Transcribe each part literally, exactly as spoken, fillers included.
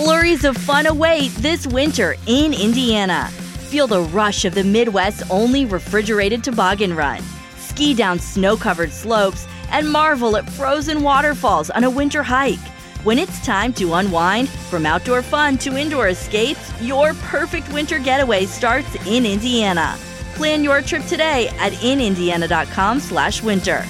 Flurries of fun await this winter in Indiana. Feel the rush of the Midwest's only refrigerated toboggan run. Ski down snow-covered slopes and marvel at frozen waterfalls on a winter hike. When it's time to unwind, from outdoor fun to indoor escapes, your perfect winter getaway starts in Indiana. Plan your trip today at in indiana dot com slash winter.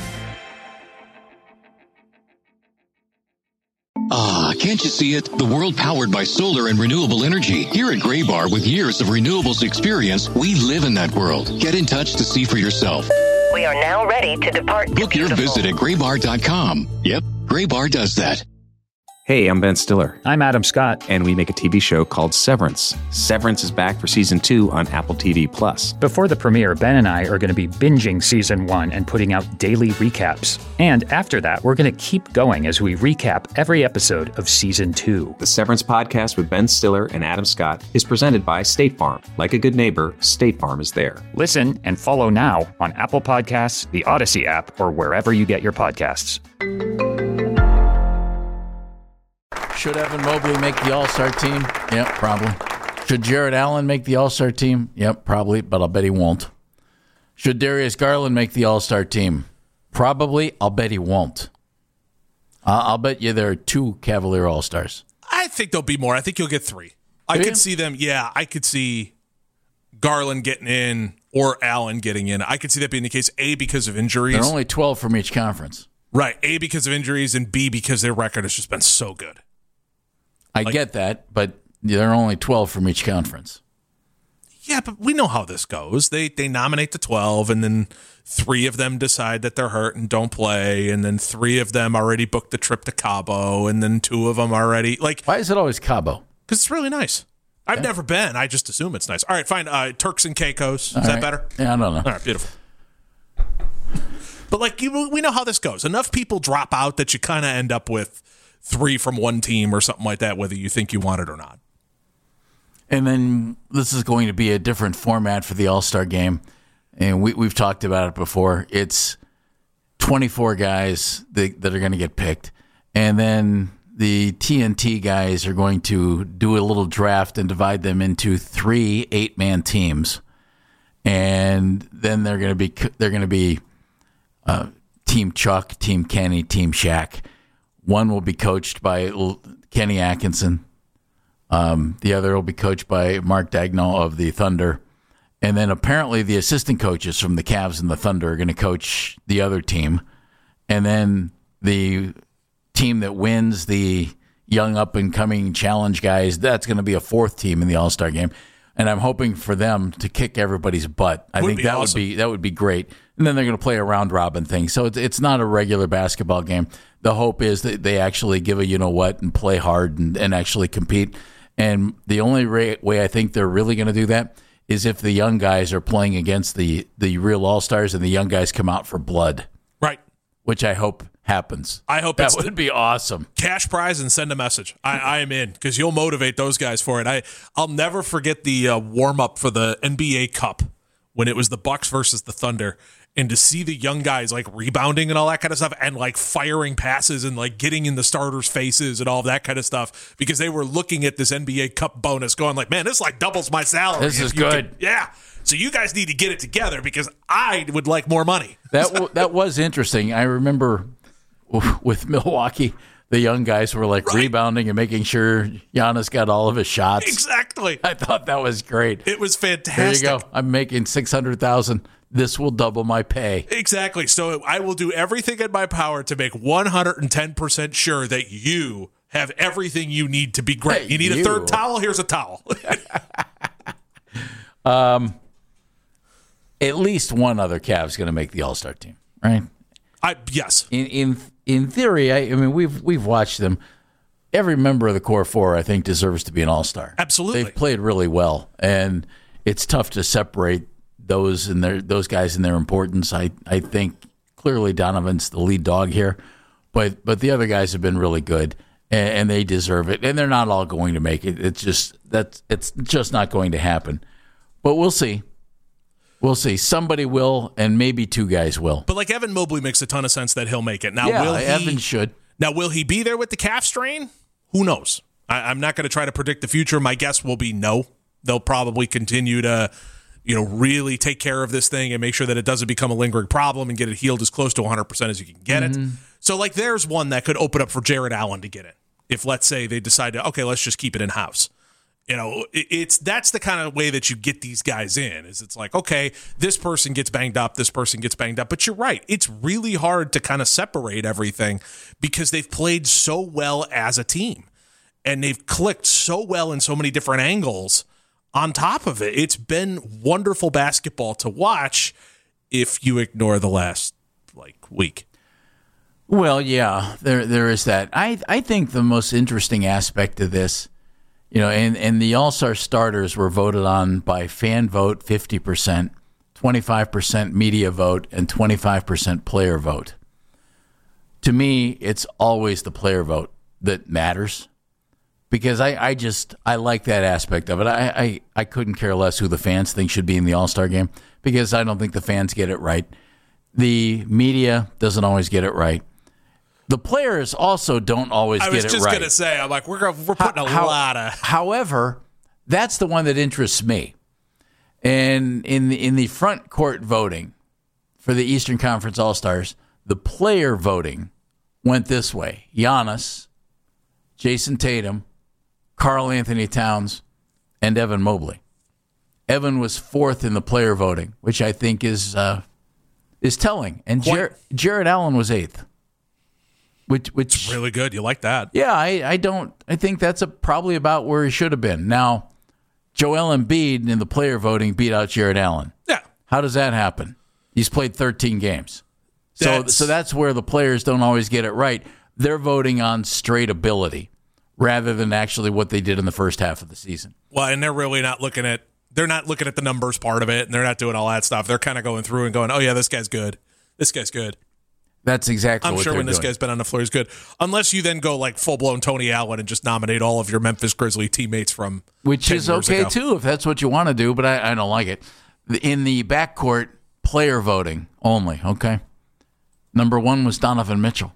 Ah, can't you see it? The world powered by solar and renewable energy. Here at Graybar, with years of renewables experience, we live in that world. Get in touch to see for yourself. We are now ready to depart. Book your visit at graybar dot com. Yep, Graybar does that. Hey, I'm Ben Stiller. I'm Adam Scott. And we make a T V show called Severance. Severance is back for season two on Apple T V Plus. Before the premiere, Ben and I are going to be binging season one and putting out daily recaps. And after that, we're going to keep going as we recap every episode of season two. The Severance podcast with Ben Stiller and Adam Scott is presented by State Farm. Like a good neighbor, State Farm is there. Listen and follow now on Apple Podcasts, the Odyssey app, or wherever you get your podcasts. Should Evan Mobley make the All-Star team? Yep, probably. Should Jared Allen make the All-Star team? Yep, probably, but I'll bet he won't. Should Darius Garland make the All-Star team? Probably. I'll bet he won't. Uh, I'll bet you there are two Cavalier All-Stars. I think there'll be more. I think you'll get three. I Do could you? see them. Yeah, I could see Garland getting in or Allen getting in. I could see that being the case, A, because of injuries. There are only twelve from each conference. Right. A, because of injuries, and B, because their record has just been so good. I Like- get that, but there are only twelve from each conference. Yeah, but we know how this goes. They they nominate the twelve, and then three of them decide that they're hurt and don't play, and then three of them already booked the trip to Cabo, and then two of them already like. Why is it always Cabo? Because it's really nice. I've Yeah. never been. I just assume it's nice. All right, fine. Uh, Turks and Caicos. Is All that right. better? Yeah, I don't know. All right, beautiful. But like you, we know how this goes. Enough people drop out that you kind of end up with three from one team or something like that, whether you think you want it or not. And then this is going to be a different format for the All-Star game. And we, we've talked about it before. It's twenty-four guys that, that are going to get picked. And then the T N T guys are going to do a little draft and divide them into three eight-man teams. And then they're going to be they're going to be uh, Team Chuck, Team Kenny, Team Shaq. One will be coached by Kenny Atkinson. Um, the other will be coached by Mark Daigneault of the Thunder. And then apparently the assistant coaches from the Cavs and the Thunder are going to coach the other team. And then the team that wins the young up-and-coming challenge guys, that's going to be a fourth team in the All-Star game. And I'm hoping for them to kick everybody's butt. I Would think be that awesome. would be that would be great. And then they're going to play a round-robin thing. So it's, it's not a regular basketball game. The hope is that they actually give a you-know-what and play hard and, and actually compete. And the only ra- way I think they're really going to do that is if the young guys are playing against the, the real All-Stars and the young guys come out for blood. Right. Which I hope happens. I hope that it's would the- be awesome. Cash prize and send a message. I, I am in because you'll motivate those guys for it. I I'll never forget the uh, warm up for the N B A Cup when it was the Bucks versus the Thunder, and to see the young guys like rebounding and all that kind of stuff, and like firing passes and like getting in the starters' faces and all that kind of stuff, because they were looking at this N B A Cup bonus, going like, "Man, this like doubles my salary." This if is you good. can-" Yeah. So you guys need to get it together because I would like more money. That w- that was interesting. I remember w- with Milwaukee, the young guys were like Right. rebounding and making sure Giannis got all of his shots. Exactly. I thought that was great. It was There fantastic. you go. I'm making six hundred thousand. This will double my pay. Exactly. So I will do everything in my power to make one hundred ten percent sure that you have everything you need to be great. Hey, you need you. a third towel? Here's a towel. Um, at least one other Cav's going to make the All-Star team, right? I yes. In in in theory, I, I mean we've we've watched them. Every member of the core four, I think, deserves to be an All-Star. Absolutely. They've played really well, and it's tough to separate those and their those guys and their importance. I, I think clearly Donovan's the lead dog here, but but the other guys have been really good, and, and they deserve it. And they're not all going to make it. It's just that's it's just not going to happen. But we'll see. We'll see. Somebody will, and maybe two guys will. But like Evan Mobley makes a ton of sense that he'll make it. Now yeah, will he Evan should. Now will he be there with the calf strain? Who knows? I, I'm not going to try to predict the future. My guess will be no. They'll probably continue to, you know, really take care of this thing and make sure that it doesn't become a lingering problem and get it healed as close to one hundred percent as you can get mm-hmm. it. So, like, there's one that could open up for Jared Allen to get it. If, let's say, they decide to, okay, let's just keep it in-house. You know, it, it's that's the kind of way that you get these guys in, is it's like, okay, this person gets banged up, this person gets banged up. But you're right. It's really hard to kind of separate everything because they've played so well as a team. And they've clicked so well in so many different angles. On top of it, it's been wonderful basketball to watch if you ignore the last like week. Well, yeah, there there is that. I I think the most interesting aspect of this, you know, and, and the All-Star starters were voted on by fan vote fifty percent, twenty-five percent media vote, and twenty-five percent player vote. To me, it's always the player vote that matters. Because I, I just, I like that aspect of it. I, I, I couldn't care less who the fans think should be in the All-Star game because I don't think the fans get it right. The media doesn't always get it right. The players also don't always get it right. I was just going to say, I'm like, we're we're putting How, a lot of... However, that's the one that interests me. And in the, in the front court voting for the Eastern Conference All-Stars, the player voting went this way. Giannis, Jason Tatum, Karl Anthony Towns, and Evan Mobley. Evan was fourth in the player voting, which I think is uh, is telling. And Jar- Jared Allen was eighth. Which, which it's really good. You like that? Yeah, I, I don't. I think that's a, probably about where he should have been. Now, Joel Embiid in the player voting beat out Jared Allen. Yeah. How does that happen? He's played thirteen games. So that's, so that's where the players don't always get it right. They're voting on straight ability, rather than actually what they did in the first half of the season. Well, and they're really not looking at they're not looking at the numbers part of it, and they're not doing all that stuff. They're kind of going through and going, "Oh yeah, this guy's good. This guy's good." That's exactly I'm what sure they're when this doing. guy's been on the floor, he's good. Unless you then go like full blown Tony Allen and just nominate all of your Memphis Grizzly teammates from which is okay ago. too if that's what you want to do, but I, I don't like it. In the backcourt player voting only, okay. Number one was Donovan Mitchell.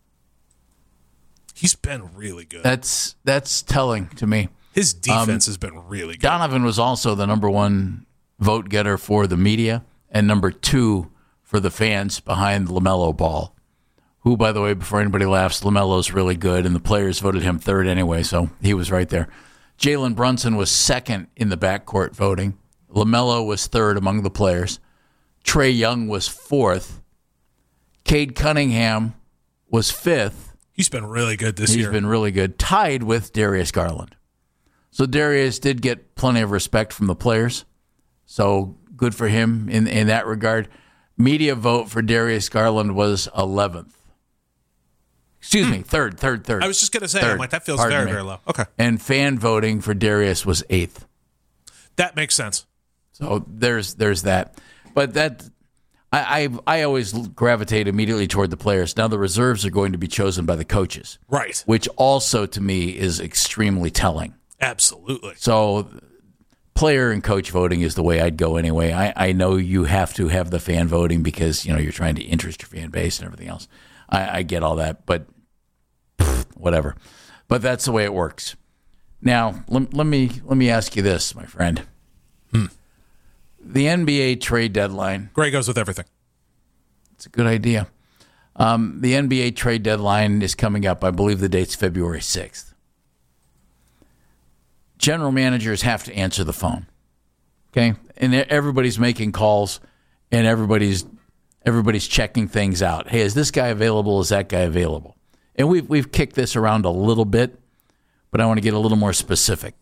He's been really good. That's that's telling to me. His defense um, has been really good. Donovan was also the number one vote getter for the media and number two for the fans behind LaMelo Ball, who, by the way, before anybody laughs, LaMelo's really good, and the players voted him third anyway, so he was right there. Jalen Brunson was second in the backcourt voting. LaMelo was third among the players. Trae Young was fourth. Cade Cunningham was fifth. He's been really good this He's year. He's been really good, tied with Darius Garland. So Darius did get plenty of respect from the players, so good for him in, in that regard. Media vote for Darius Garland was eleventh. Excuse me, third, third, third. I was just going to say, third. I'm like, that feels Pardon very, me. very low. Okay. And fan voting for Darius was eighth. That makes sense. So there's there's that. But that I, I I always gravitate immediately toward the players. Now the reserves are going to be chosen by the coaches. Right. Which also, to me, is extremely telling. Absolutely. So player and coach voting is the way I'd go anyway. I, I know you have to have the fan voting because, you know, you're trying to interest your fan base and everything else. I, I get all that, but pff, whatever. But that's the way it works. Now, let, let me let me ask you this, my friend. Hmm. The N B A trade deadline. Gray goes with everything. It's a good idea. Um, the N B A trade deadline is coming up. I believe the date's February sixth. General managers have to answer the phone, okay? And everybody's making calls, and everybody's everybody's checking things out. Hey, is this guy available? Is that guy available? And we've we've kicked this around a little bit, but I want to get a little more specific.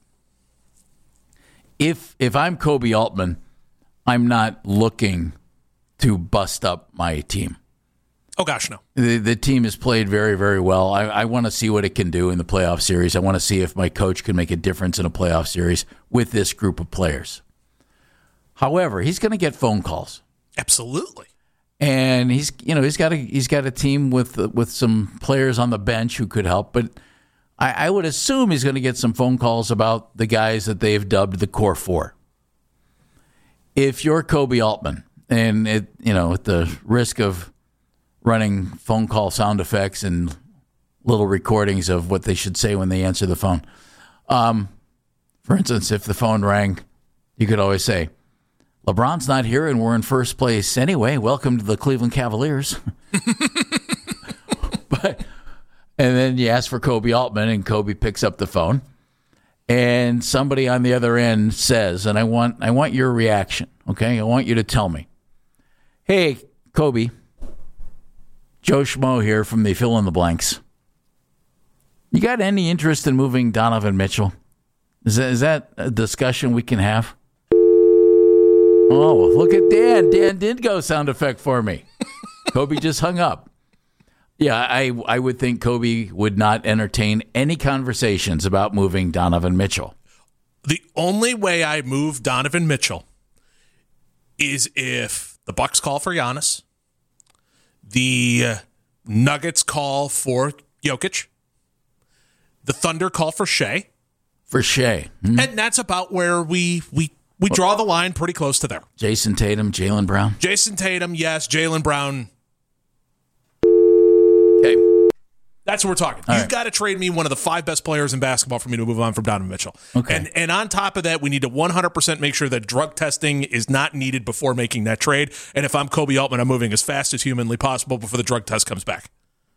If if I'm Kobe Altman, I'm not looking to bust up my team. Oh, gosh, no. The, the team has played very, very well. I, I want to see what it can do in the playoff series. I want to see if my coach can make a difference in a playoff series with this group of players. However, he's going to get phone calls. Absolutely. And he's, you know, he's got a he's got a team with with some players on the bench who could help. But I, I would assume he's going to get some phone calls about the guys that they've dubbed the core four. If you're Kobe Altman, and it, you know, at the risk of running phone call sound effects and little recordings of what they should say when they answer the phone. Um, for instance, if the phone rang, you could always say, LeBron's not here and we're in first place anyway. Welcome to the Cleveland Cavaliers. But and then you ask for Kobe Altman, and Kobe picks up the phone, and somebody on the other end says, and I want I want your reaction, okay? I want you to tell me, hey, Kobe, Joe Schmo here from the Fill in the Blanks. You got any interest in moving Donovan Mitchell? Is that, is that a discussion we can have? Oh, look at Dan. Dan did go sound effect for me. Kobe just hung up. Yeah, I I would think Kobe would not entertain any conversations about moving Donovan Mitchell. The only way I move Donovan Mitchell is if the Bucks call for Giannis, the uh, Nuggets call for Jokic, the Thunder call for Shea. For Shea. Mm-hmm. And that's about where we we we draw the line pretty close to there. Jason Tatum, Jaylen Brown. Jason Tatum, yes. Jaylen Brown. Okay. That's what we're talking. All You've right. got to trade me one of the five best players in basketball for me to move on from Donovan Mitchell. Okay. And and on top of that, we need to one hundred percent make sure that drug testing is not needed before making that trade. And if I'm Kobe Altman, I'm moving as fast as humanly possible before the drug test comes back.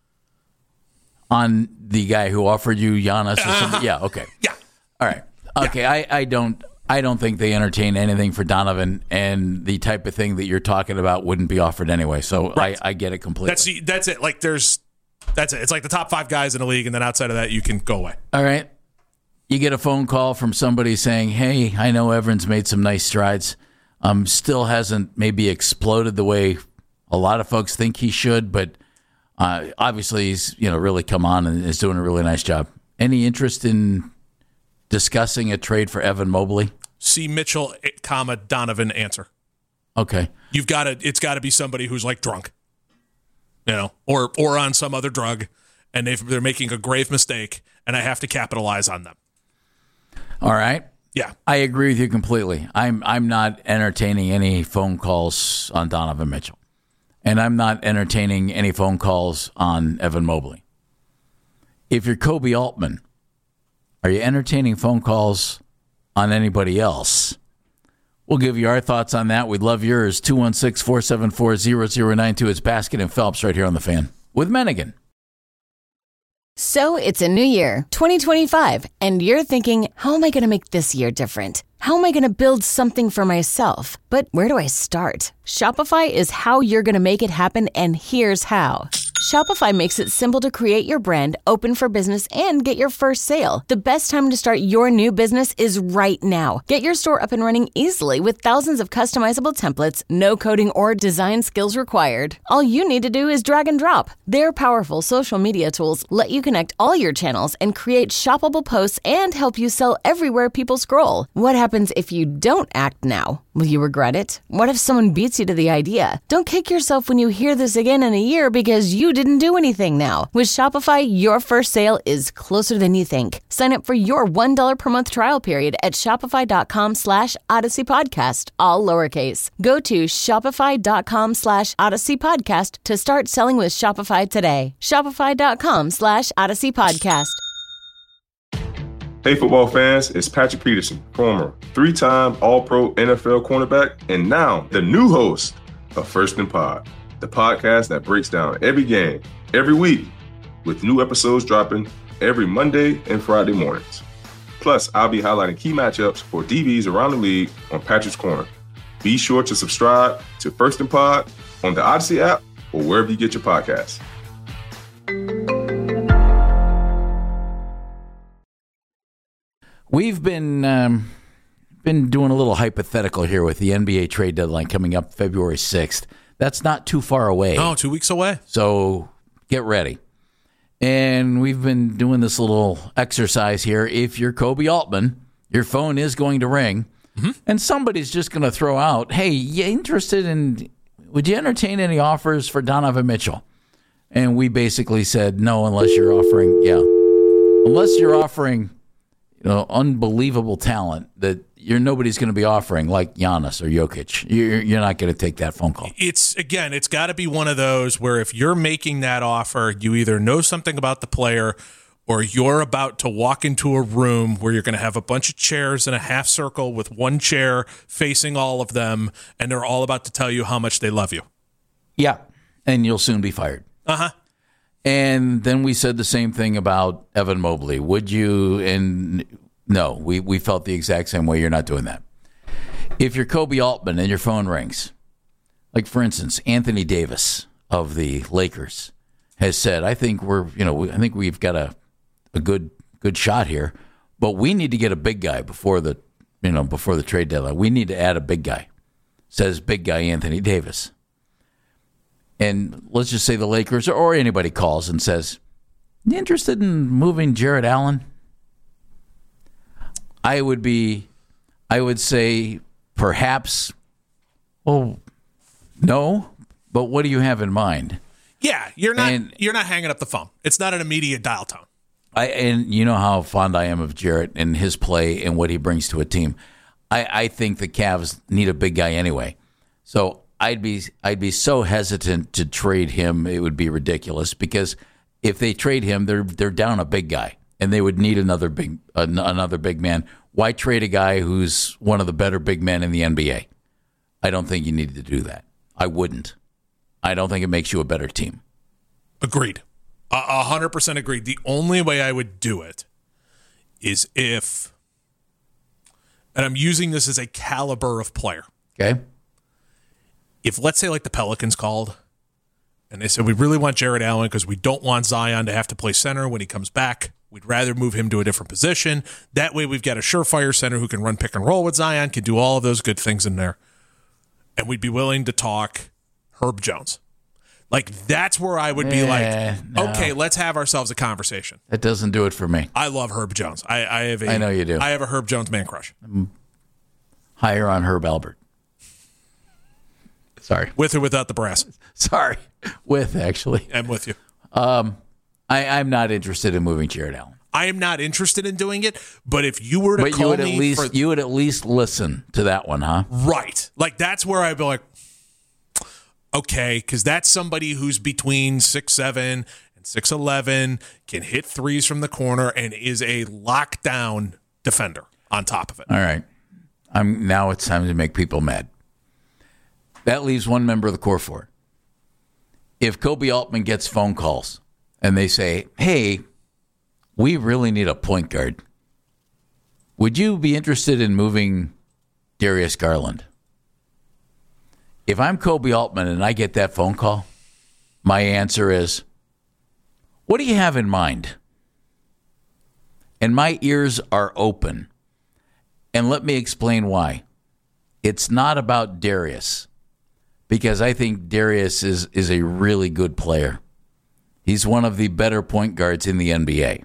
On the guy who offered you Giannis or something? Uh-huh. Yeah, okay. Yeah. All right. Okay, I, I don't I don't think they entertain anything for Donovan, and the type of thing that you're talking about wouldn't be offered anyway. So Right. I, I get it completely. That's the- that's it. Like there's that's it. It's like the top five guys in the league, and then outside of that, you can go away. All right. You get a phone call from somebody saying, hey, I know Evans made some nice strides. Um, still hasn't maybe exploded the way a lot of folks think he should, but uh, obviously he's you know really come on and is doing a really nice job. Any interest in discussing a trade for Evan Mobley? See Mitchell, comma Donovan answer. Okay. You've got to. It's got to be somebody who's like drunk, you know, or or on some other drug, and they've, they're making a grave mistake, and I have to capitalize on them. All right. Yeah, I agree with you completely. I'm I'm not entertaining any phone calls on Donovan Mitchell, and I'm not entertaining any phone calls on Evan Mobley. If you're Kobe Altman, are you entertaining phone calls on anybody else? We'll give you our thoughts on that. We'd love yours. two one six, four seven four, zero zero nine two. It's Baskin and Phelps right here on The Fan with Mennigan. So it's a new year, twenty twenty-five, and you're thinking, how am I going to make this year different? How am I going to build something for myself? But where do I start? Shopify is how you're going to make it happen, and here's how. Shopify makes it simple to create your brand, open for business, and get your first sale. The best time to start your new business is right now. Get your store up and running easily with thousands of customizable templates, no coding or design skills required. All you need to do is drag and drop. Their powerful social media tools let you connect all your channels and create shoppable posts and help you sell everywhere people scroll. What happens if you don't act now? Will you regret it? What if someone beats you to the idea? Don't kick yourself when you hear this again in a year because you didn't do anything now. With Shopify, your first sale is closer than you think. Sign up for your one dollar per month trial period at shopify.com slash Odyssey Podcast, all lowercase. Go to shopify.com slash Odyssey Podcast to start selling with Shopify today. Shopify.com slash Odyssey Podcast. Hey, football fans, it's Patrick Peterson, former three-time All-Pro N F L cornerback, and now the new host of First and Pod, the podcast that breaks down every game, every week, with new episodes dropping every Monday and Friday mornings. Plus, I'll be highlighting key matchups for D Bs around the league on Patrick's Corner. Be sure to subscribe to First and Pod on the Odyssey app or wherever you get your podcasts. We've been um, been doing a little hypothetical here with the N B A trade deadline coming up February sixth. That's not too far away. Oh, two weeks away. So get ready. And we've been doing this little exercise here. If you're Kobe Altman, your phone is going to ring, mm-hmm. and somebody's just going to throw out, hey, you interested in, would you entertain any offers for Donovan Mitchell? And we basically said, no, unless you're offering, yeah, unless you're offering, you know, unbelievable talent that you're nobody's going to be offering like Giannis or Jokic. You're, you're not going to take that phone call. It's, again, it's got to be one of those where if you're making that offer, you either know something about the player or you're about to walk into a room where you're going to have a bunch of chairs in a half circle with one chair facing all of them, and they're all about to tell you how much they love you. Yeah, and you'll soon be fired. Uh-huh. And then we said the same thing about Evan Mobley. Would you? And no, we, we felt the exact same way. You're not doing that. If you're Kobe Altman and your phone rings, like for instance, Anthony Davis of the Lakers has said, I think we're, you know, I think we've got a, a good good shot here, but we need to get a big guy before the, you know, before the trade deadline. We need to add a big guy, says big guy Anthony Davis. And let's just say the Lakers or anybody calls and says, you interested in moving Jarrett Allen? I would be, I would say perhaps, well, no, but what do you have in mind? Yeah, you're not and, you're not hanging up the phone. It's not an immediate dial tone. I And you know how fond I am of Jarrett and his play and what he brings to a team. I, I think the Cavs need a big guy anyway. So I'd be I'd be so hesitant to trade him. It would be ridiculous because if they trade him, they're they're down a big guy, and they would need another big uh, another big man. Why trade a guy who's one of the better big men in the N B A? I don't think you need to do that. I wouldn't. I don't think it makes you a better team. Agreed. A hundred percent agreed. The only way I would do it is if, and I'm using this as a caliber of player. Okay. If, let's say, like the Pelicans called and they said, we really want Jarrett Allen because we don't want Zion to have to play center when he comes back. We'd rather move him to a different position. That way we've got a surefire center who can run pick and roll with Zion, can do all of those good things in there. And we'd be willing to talk Herb Jones. Like, that's where I would be eh, like, no. okay, let's have ourselves a conversation. That doesn't do it for me. I love Herb Jones. I, I have a, I know you do. I have a Herb Jones man crush. I'm higher on Herb Albert. Sorry. With or without the brass? Sorry. With, actually. I'm with you. Um, I, I'm not interested in moving Jarrett Allen. I am not interested in doing it, but if you were to but call you would me at least, for, you would at least listen to that one, huh? Right. Like, that's where I'd be like, okay, because that's somebody who's between six seven and six eleven, can hit threes from the corner, and is a lockdown defender on top of it. All right. I'm now it's time to make people mad. That leaves one member of the core four. If Kobe Altman gets phone calls and they say, hey, we really need a point guard, would you be interested in moving Darius Garland? If I'm Kobe Altman and I get that phone call, my answer is, what do you have in mind? And my ears are open. And let me explain why. It's not about Darius, because I think Darius is, is a really good player. He's one of the better point guards in the N B A.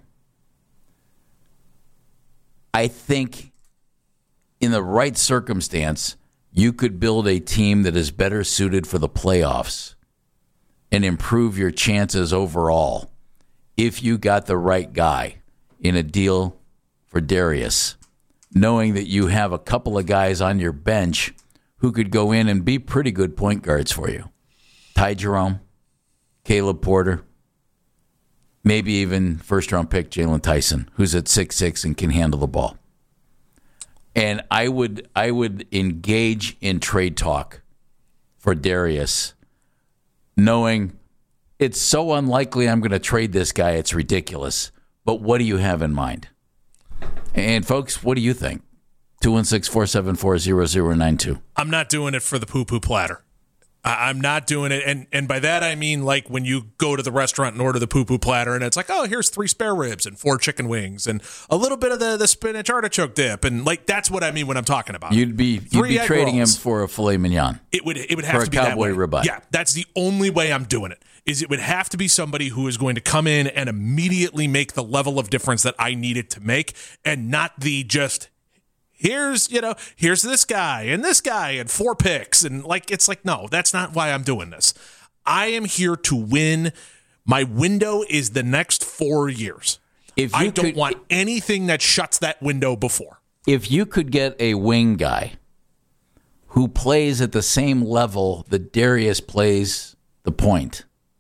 I think in the right circumstance, you could build a team that is better suited for the playoffs and improve your chances overall if you got the right guy in a deal for Darius, knowing that you have a couple of guys on your bench who could go in and be pretty good point guards for you. Ty Jerome, Caleb Porter, maybe even first-round pick Jalen Tyson, who's at six six and can handle the ball. And I would I would engage in trade talk for Darius, knowing it's so unlikely I'm going to trade this guy, it's ridiculous. But what do you have in mind? And, folks, what do you think? two one six, four seven four, zero zero nine two. I'm not doing it for the poo-poo platter. I'm not doing it. And, and by that, I mean like when you go to the restaurant and order the poo-poo platter and it's like, oh, here's three spare ribs and four chicken wings and a little bit of the, the spinach artichoke dip. And like, that's what I mean when I'm talking about. You'd be, you'd be trading rolls. him for a filet mignon. It would, it would have for to be a that cowboy way. ribeye. Yeah, that's the only way I'm doing it. Is it would have to be somebody who is going to come in and immediately make the level of difference that I needed to make, and not the just, here's, you know, here's this guy and this guy and four picks. And like, it's like, no, that's not why I'm doing this. I am here to win. My window is the next four years. If you I don't could, want anything that shuts that window before. if you could get a wing guy who plays at the same level that Darius plays the point,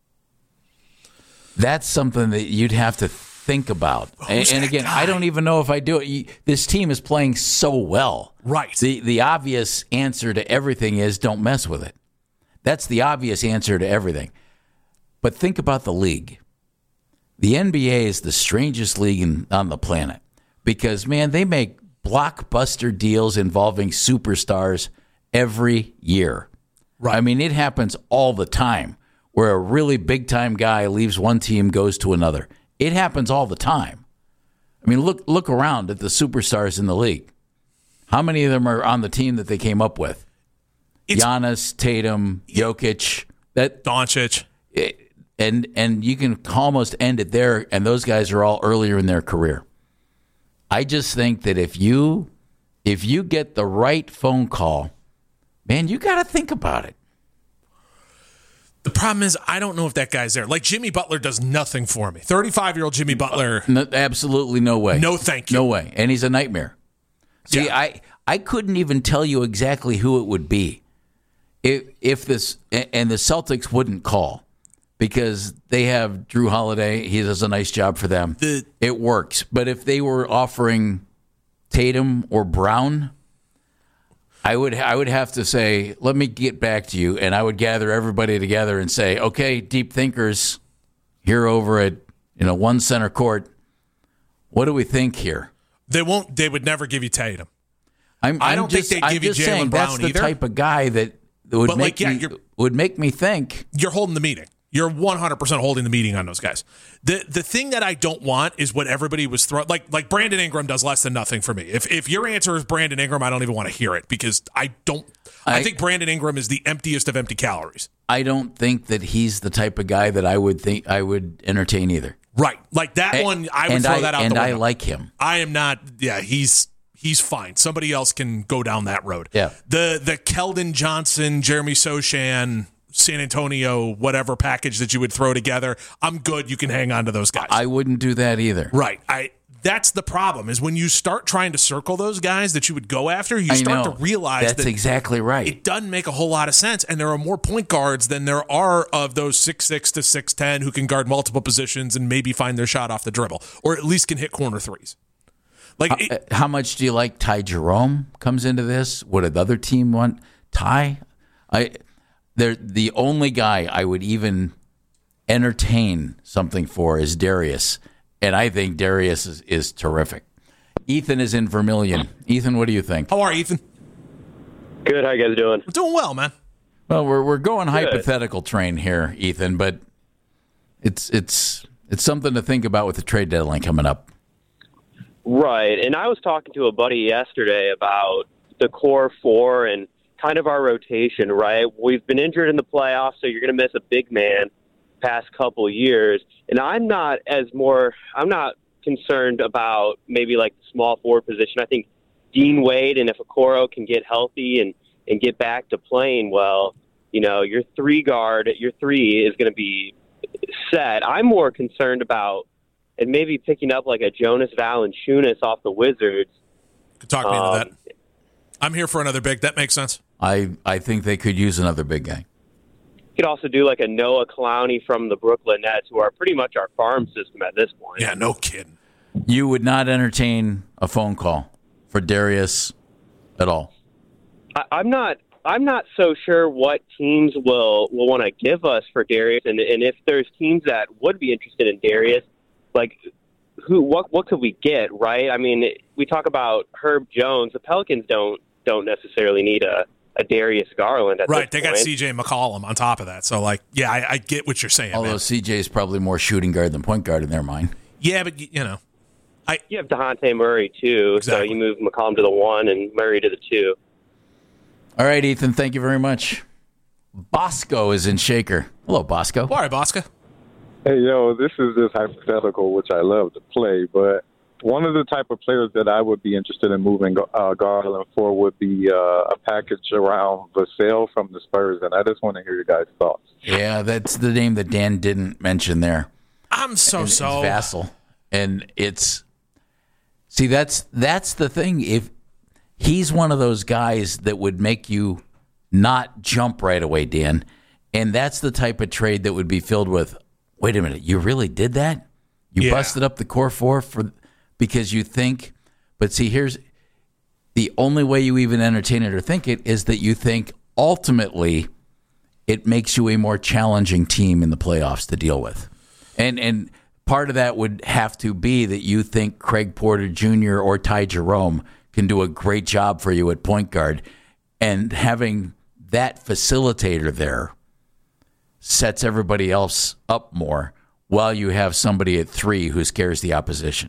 that's something that you'd have to think about. And, and again, guy? I don't even know if I do it. This team is playing so well. Right. The the obvious answer to everything is don't mess with it. That's the obvious answer to everything. But think about the league. The N B A is the strangest league in, on the planet because, man, they make blockbuster deals involving superstars every year. Right. I mean, it happens all the time where a really big-time guy leaves one team, goes to another. It happens all the time. I mean, look look around at the superstars in the league. How many of them are on the team that they came up with? It's, Giannis, Tatum, Jokic, that Doncic. It, and and you can almost end it there, and those guys are all earlier in their career. I just think that if you if you get the right phone call, man, you got to think about it. The problem is I don't know if that guy's there. Like Jimmy Butler does nothing for me. thirty-five-year-old Jimmy Butler. No, absolutely no way. No thank you. No way. And he's a nightmare. See, yeah. I, I couldn't even tell you exactly who it would be if if this and the Celtics wouldn't call because they have Drew Holiday. He does a nice job for them. The, it works. But if they were offering Tatum or Brown, I would I would have to say, let me get back to you, and I would gather everybody together and say, okay, deep thinkers here over at you know one center court, what do we think here? They won't. They would never give you Tatum. I'm, I I'm don't just, think they'd I'm give you Jaylen Brown that's the either. Type of guy that would but make like, yeah, me would make me think you're holding the meeting. You're one hundred percent holding the meeting on those guys. The the thing that I don't want is what everybody was throwing. Like like Brandon Ingram does less than nothing for me. If if your answer is Brandon Ingram, I don't even want to hear it because I don't. I, I think Brandon Ingram is the emptiest of empty calories. I don't think that he's the type of guy that I would think I would entertain either. Right, like that and, one, I would throw I, that out. And the I window. like him. I am not. Yeah, he's he's fine. Somebody else can go down that road. Yeah. The the Keldon Johnson, Jeremy Sochan, San Antonio, whatever package that you would throw together, I'm good. You can hang on to those guys. I wouldn't do that either. Right. I. That's the problem is when you start trying to circle those guys that you would go after, you I start know. to realize that's that exactly right. It doesn't make a whole lot of sense, and there are more point guards than there are of those six six to six ten who can guard multiple positions and maybe find their shot off the dribble, or at least can hit corner threes. Like, how, it, how much do you like Ty Jerome comes into this? Would another team want Ty? I, they're the only guy I would even entertain something for is Darius, and I think Darius is, is terrific. Ethan is in Vermilion. Ethan, what do you think? How are you, Ethan? Good. How you guys doing? We're doing well, man. Well, we're we're going Good. hypothetical train here, Ethan, but it's it's it's something to think about with the trade deadline coming up. Right, and I was talking to a buddy yesterday about the core four and kind of our rotation. Right, we've been injured in the playoffs, so you're going to miss a big man past couple years, and I'm not as more. I'm not. concerned about maybe like the small forward position. I think Dean Wade and if Okoro can get healthy and, and get back to playing well, you know, your three guard, your three is going to be set. I'm more concerned about and maybe picking up like a Jonas Valanciunas off the Wizards. Could talk me um, into that. I'm here for another big. That makes sense. I, I think they could use another big guy. You could also do like a Noah Clowney from the Brooklyn Nets, who are pretty much our farm system at this point. Yeah, no kidding. You would not entertain a phone call for Darius at all. I, I'm not. I'm not so sure what teams will, will want to give us for Darius, and and if there's teams that would be interested in Darius, like who, what, what could we get? Right? I mean, we talk about Herb Jones. The Pelicans don't don't necessarily need a. a Darius Garland at right, this they point. got C J McCollum on top of that. So, like, yeah, I, I get what you're saying. Although man. C J is probably more shooting guard than point guard in their mind. Yeah, but, you know. I You have DeJounte Murray, too, exactly. so you move McCollum to the one and Murray to the two. All right, Ethan, thank you very much. Bosco is in Shaker. Hello, Bosco. All right, Bosco. Hey, yo, this is just hypothetical, which I love to play, but one of the type of players that I would be interested in moving uh, Garland for would be uh, a package around Vassell from the Spurs, and I just want to hear your guys' thoughts. Yeah, that's the name that Dan didn't mention there. I'm so and so it's Vassell, and it's see that's that's the thing. If he's one of those guys that would make you not jump right away, Dan. And that's the type of trade that would be filled with, wait a minute, you really did that? You yeah. busted up the core four for because you think, but see, here's the only way you even entertain it or think it is that you think ultimately it makes you a more challenging team in the playoffs to deal with. And and part of that would have to be that you think Craig Porter Junior or Ty Jerome can do a great job for you at point guard. And having that facilitator there sets everybody else up more while you have somebody at three who scares the opposition.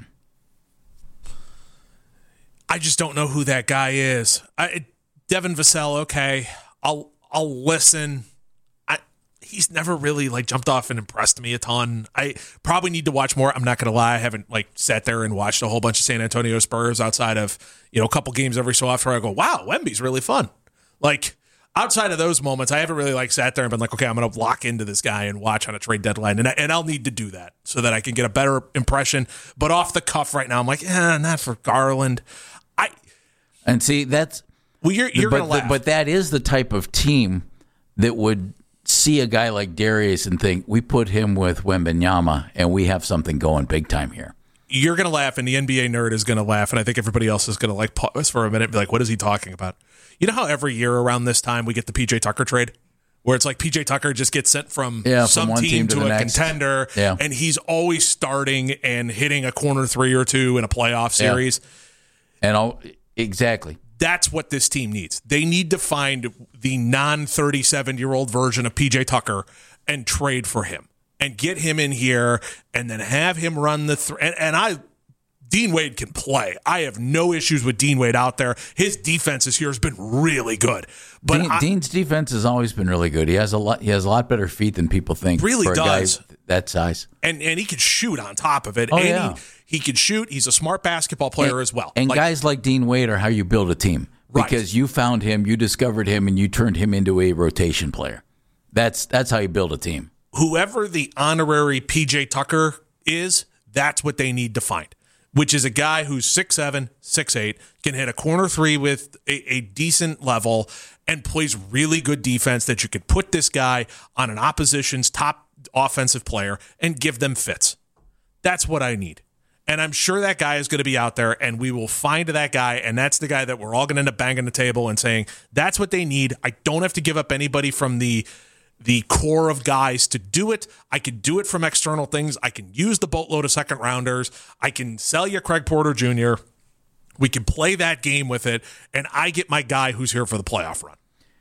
I just don't know who that guy is. I, Devin Vassell, okay, I'll I'll listen. I, he's never really like jumped off and impressed me a ton. I probably need to watch more. I'm not gonna lie, I haven't like sat there and watched a whole bunch of San Antonio Spurs outside of you know a couple games every so often. Where I go, wow, Wemby's really fun. Like. Outside of those moments, I haven't really like sat there and been like, okay, I'm going to lock into this guy and watch on a trade deadline. And, I, and I'll need to do that so that I can get a better impression. But off the cuff right now, I'm like, eh, not for Garland. I And see, that's... Well, you're, you're going to laugh. But that is the type of team that would see a guy like Darius and think, we put him with Wembanyama and we have something going big time here. You're going to laugh and the N B A nerd is going to laugh. And I think everybody else is going to like pause for a minute and be like, what is he talking about? You know how every year around this time we get the P J Tucker trade? Where it's like P J Tucker just gets sent from yeah, some from one team, team to, to the a next. contender, yeah. and he's always starting and hitting a corner three or two in a playoff series. Yeah. And I'll, exactly. That's what this team needs. They need to find the non thirty-seven-year-old version of P J Tucker and trade for him and get him in here and then have him run the th- and, and I Dean Wade can play. I have no issues with Dean Wade out there. His defense this year has been really good. But Dean, I, Dean's defense has always been really good. He has a lot. He has a lot better feet than people think. Really for a does. Guy that size, and and he can shoot on top of it. Oh, and yeah. he, he can shoot. He's a smart basketball player and, as well. And like, guys like Dean Wade are how you build a team right. because you found him, you discovered him, and you turned him into a rotation player. That's that's how you build a team. Whoever the honorary P J Tucker is, that's what they need to find. Which is a guy who's six seven, six eight, can hit a corner three with a, a decent level and plays really good defense that you could put this guy on an opposition's top offensive player and give them fits. That's what I need. And I'm sure that guy is going to be out there and we will find that guy, and that's the guy that we're all going to end up banging the table and saying, that's what they need. I don't have to give up anybody from the the core of guys to do it. I can do it from external things. I can use the boatload of second rounders. I can sell you Craig Porter Junior We can play that game with it, and I get my guy who's here for the playoff run.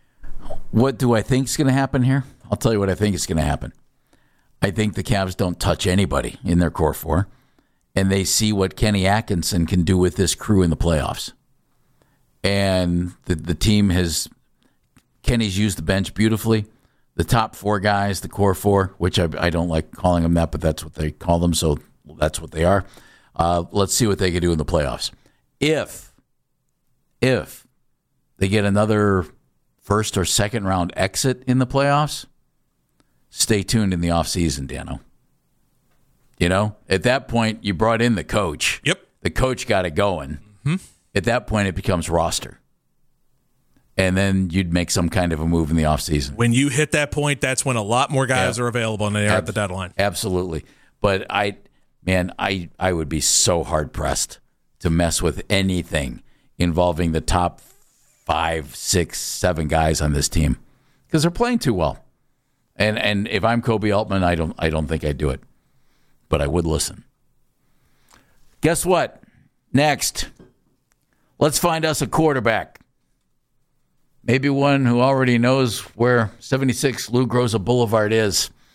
What do I think is going to happen here? I'll tell you what I think is going to happen. I think the Cavs don't touch anybody in their core four, and they see what Kenny Atkinson can do with this crew in the playoffs. And the, the team has, Kenny's used the bench beautifully. The top four guys, the core four, which I, I don't like calling them that, but that's what they call them, so that's what they are. Uh, let's see what they can do in the playoffs. If, if they get another first or second round exit in the playoffs, stay tuned in the offseason, Dano. You know, at that point, you brought in the coach. Yep. The coach got it going. Mm-hmm. At that point, it becomes roster. And then you'd make some kind of a move in the offseason. When you hit that point, that's when a lot more guys yeah. are available and they are Ab- at the deadline. Absolutely. But I, man, I, I would be so hard-pressed to mess with anything involving the top five, six, seven guys on this team because they're playing too well. And and if I'm Kobe Altman, I don't I don't think I'd do it. But I would listen. Guess what? Next, let's find us a quarterback. Maybe one who already knows where seventy-six Lou Groza Boulevard is.